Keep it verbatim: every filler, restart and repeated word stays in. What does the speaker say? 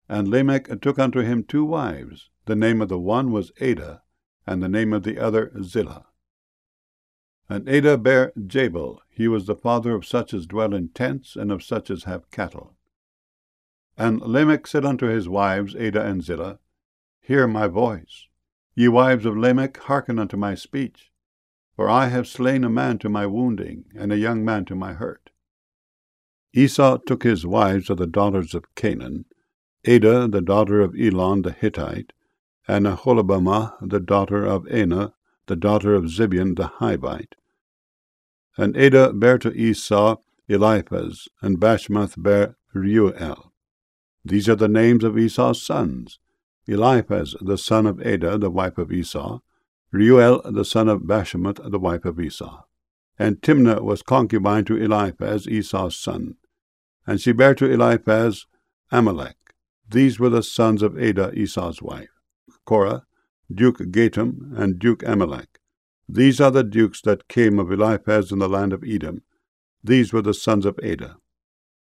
And Lamech took unto him two wives. The name of the one was Adah, and the name of the other Zillah. And Adah bare Jabal. He was the father of such as dwell in tents, and of such as have cattle. And Lamech said unto his wives, Adah and Zillah, Hear my voice. Ye wives of Lamech, hearken unto my speech. For I have slain a man to my wounding, and a young man to my hurt. Esau took his wives of the daughters of Canaan, Adah the daughter of Elon the Hittite, and Aholibamah the daughter of Anah, the daughter of Zibeon the Hivite. And Adah bare to Esau Eliphaz, and Bashmath bare Reuel. These are the names of Esau's sons: Eliphaz the son of Adah, the wife of Esau; Reuel the son of Bashmath, the wife of Esau. And Timnah was concubine to Eliphaz, Esau's son, and she bare to Eliphaz Amalek. These were the sons of Adah, Esau's wife: Korah, Duke Gatam, and Duke Amalek. These are the dukes that came of Eliphaz in the land of Edom. These were the sons of Adah.